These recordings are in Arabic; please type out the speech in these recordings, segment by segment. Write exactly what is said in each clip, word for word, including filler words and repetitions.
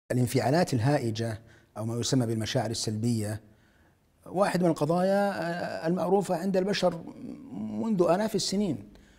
الانفعالات الهائجة أو ما يسمى بالمشاعر السلبية واحد من القضايا المعروفة عند البشر منذ آلاف السنين،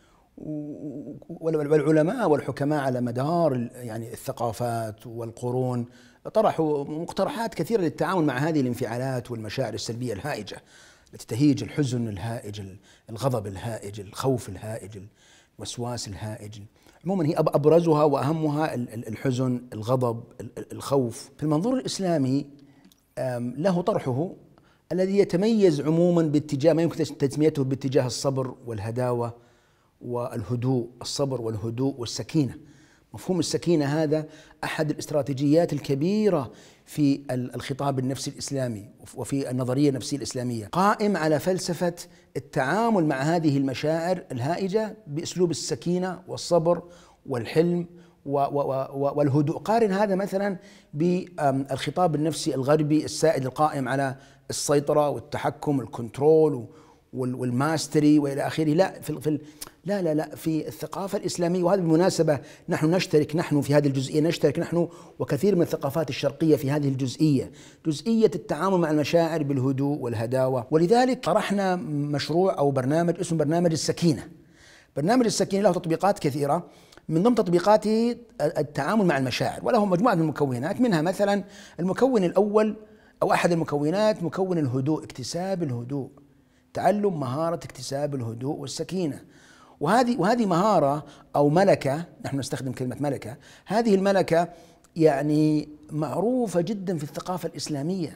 والعلماء والحكماء على مدار يعني الثقافات والقرون طرحوا مقترحات كثيرة للتعامل مع هذه الانفعالات والمشاعر السلبية الهائجة التي تهيج: الحزن الهائج، الغضب الهائج، الخوف الهائج، الوسواس الهائج. عموما هي أبرزها وأهمها الحزن، الغضب، الخوف. في المنظور الإسلامي له طرحه الذي يتميز عموما باتجاه ما يمكن تسميته باتجاه الصبر والهداوة والهدوء، الصبر والهدوء والسكينة. مفهوم السكينة هذا أحد الاستراتيجيات الكبيرة في الخطاب النفسي الإسلامي وفي النظرية النفسية الإسلامية، قائم على فلسفة التعامل مع هذه المشاعر الهائجة بأسلوب السكينة والصبر والحلم والهدوء. قارن هذا مثلا بالخطاب النفسي الغربي السائد القائم على السيطرة والتحكم، الكنترول والماستري والى اخره. لا في في لا لا لا في الثقافه الاسلاميه، وهذه بالمناسبه نحن نشترك نحن في هذه الجزئيه نشترك نحن وكثير من الثقافات الشرقيه في هذه الجزئيه، جزئيه التعامل مع المشاعر بالهدوء والهداوه. ولذلك طرحنا مشروع او برنامج اسمه برنامج السكينه. برنامج السكينه له تطبيقات كثيره، من ضمن تطبيقاته التعامل مع المشاعر، وله مجموعه من المكونات. منها مثلا المكون الاول او احد المكونات مكون الهدوء، اكتساب الهدوء، تعلم مهارة اكتساب الهدوء والسكينة. وهذه وهذه مهارة أو ملكة، نحن نستخدم كلمة ملكة. هذه الملكة يعني معروفة جدا في الثقافة الإسلامية،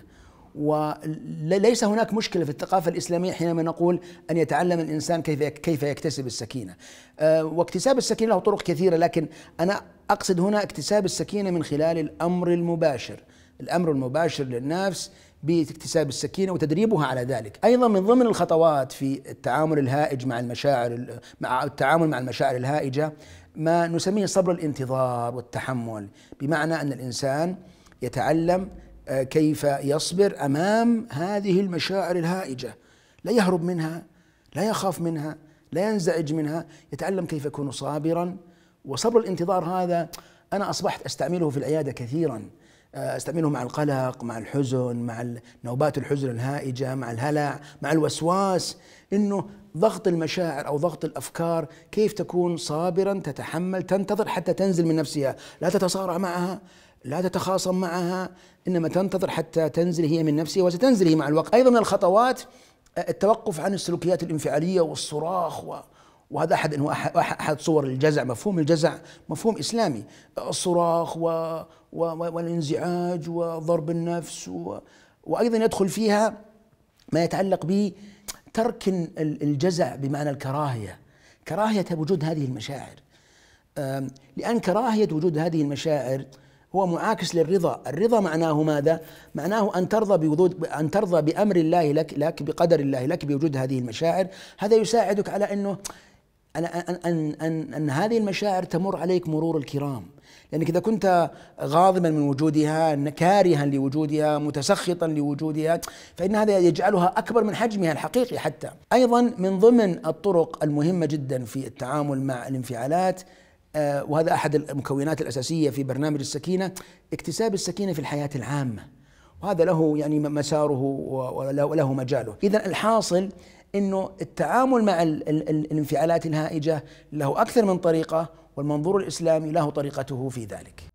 وليس هناك مشكلة في الثقافة الإسلامية حينما نقول أن يتعلم الإنسان كيف كيف يكتسب السكينة. واكتساب السكينة له طرق كثيرة، لكن أنا أقصد هنا اكتساب السكينة من خلال الأمر المباشر، الأمر المباشر للنفس باكتساب السكينة وتدريبها على ذلك. أيضا من ضمن الخطوات في التعامل الهائج مع المشاعر مع التعامل مع المشاعر الهائجة ما نسميه صبر الانتظار والتحمل، بمعنى أن الإنسان يتعلم كيف يصبر أمام هذه المشاعر الهائجة، لا يهرب منها، لا يخاف منها، لا ينزعج منها، يتعلم كيف يكون صابرا. وصبر الانتظار هذا أنا أصبحت أستعمله في العيادة كثيرا، استعمله مع القلق، مع الحزن، مع نوبات الحزن الهائجة، مع الهلع، مع الوسواس. انه ضغط المشاعر او ضغط الافكار كيف تكون صابرا، تتحمل، تنتظر حتى تنزل من نفسها، لا تتصارع معها، لا تتخاصم معها، انما تنتظر حتى تنزل هي من نفسها، وستنزل هي مع الوقت. ايضا من الخطوات التوقف عن السلوكيات الانفعالية والصراخ، و وهذا أحد أحد صور الجزع. مفهوم الجزع مفهوم إسلامي، الصراخ و... و... والانزعاج وضرب النفس، و... وأيضا يدخل فيها ما يتعلق بترك الجزع بمعنى الكراهية، كراهية وجود هذه المشاعر، لأن كراهية وجود هذه المشاعر هو معاكس للرضا. الرضا معناه ماذا؟ معناه أن ترضى بوجود أن ترضى بأمر الله لك لك بقدر الله لك بوجود هذه المشاعر. هذا يساعدك على أنه أن أن أن أن, أن هذه المشاعر تمر عليك مرور الكرام، لأنك إذا كنت غاضبا من وجودها، كارها لوجودها، متسخطا لوجودها، فإن هذا يجعلها أكبر من حجمها الحقيقي. حتى أيضا من ضمن الطرق المهمة جدا في التعامل مع الانفعالات، وهذا أحد المكونات الأساسية في برنامج السكينة، اكتساب السكينة في الحياة العامة، وهذا له يعني مساره وله مجاله. إذا الحاصل إنه التعامل مع الانفعالات الهائجة له أكثر من طريقة، والمنظور الإسلامي له طريقته في ذلك.